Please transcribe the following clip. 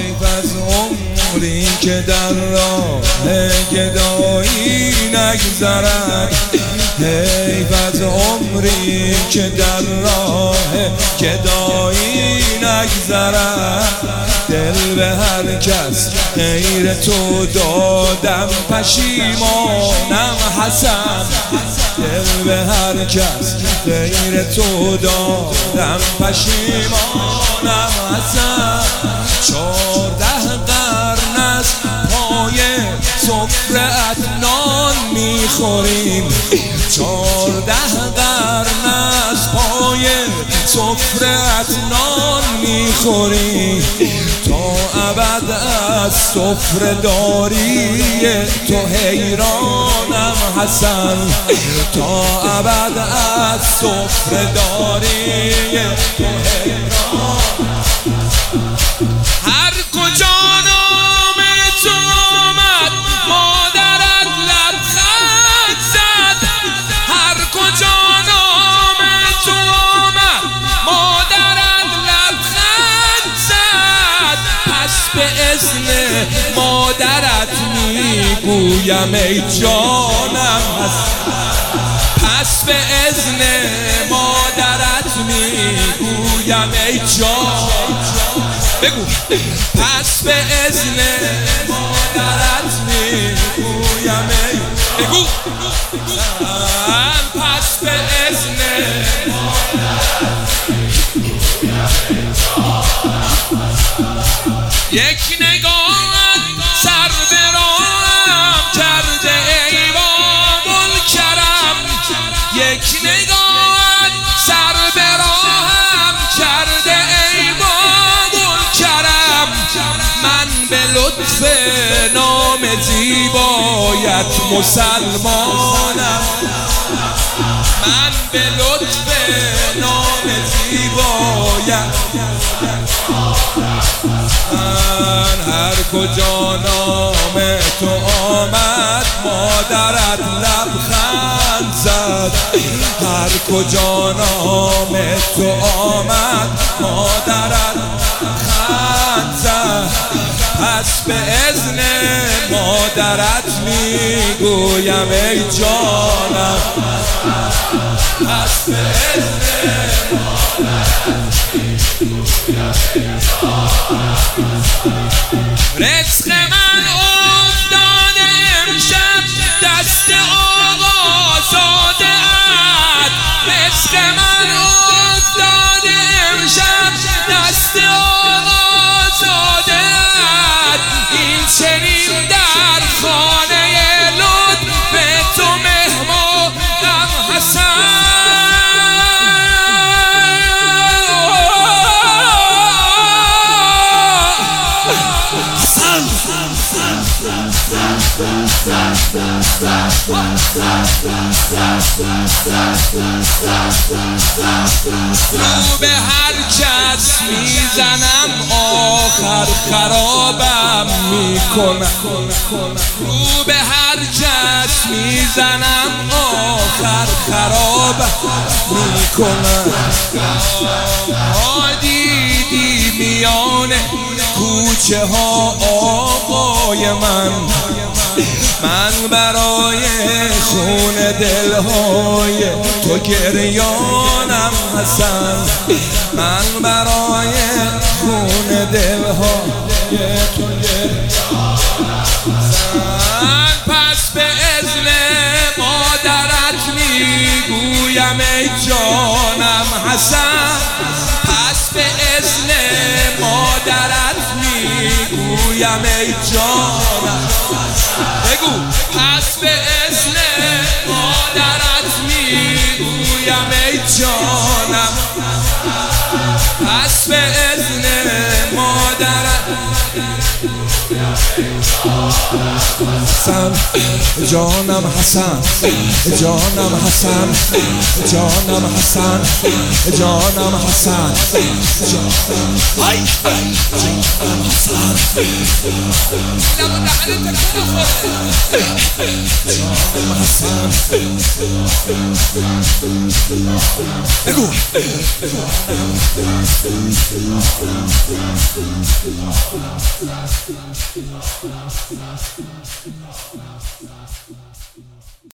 حیف از عمری که در راه گدایی نگذرد، حیف از عمری که در راه گدایی نگذرد. دل به هر کس غیر تو دادم پشیمانم حسن، دل به هر کس غیر تو دادم پشیمانم حسن. 14 قرن از پای سفره‌ات نان میخوریم، 14 قرن از پای سفره‌ات نان میخوریم. تا ابد از سفره داری تو حیرانم حسن، تا ابد از سفره داری تو حیرانم. هر کجا نام تو آمد مادرت لبخند زد، هر کجا نام تو آمد مادرت لبخند زد. پس به اذن مادرت میگویم ای جانم حسن، پس به اذن مادرت میگویم ای جانم. بگو پس به اذن مادرت میگویم ای، بگو پس به اذن مادرت میگویم ای جانم. یک نگاهت سر به راهم کرده ای باب الکرم، یک نگاهت سر به راهم کرده ای باب الکرم. من به لطف نام زیبایت مسلمانم، من به لطف نام زیبایت. من هر کجا نام تو آمد مادرت لبخند زد، هر کجا نام تو آمد مادرت لبخند زد. پس به اذن مادرت میگویم ای جانم، پس به اذن مادرت میگویم ای جانم. رزق من افتاده امشب دست آقا زاده ات، رزق من افتاده امشب دست آقا زاده ات. این چنین در خانه لطف تو مهمانم حسن. رو به هر کس میزنم آخر خرابم میکنم، رو به هر کس میزنم آخر خرابم میکنم. دیدی میان کوچه ها آقای من برای خون دلهای تو گریانم حسن، من برای خون دلهای تو گریانم حسن. پس به اذن مادرت میگویم ای جانم حسن، پس به اذن مادرت میگویم ای جانم. بگو پس به اذن مادرت میگویم ای جانم، پس به اذن مادرت حسن جانم حسن، جانم حسن، جانم حسن، جانم حسن، جانم حسن. حسن جانم حسن بگو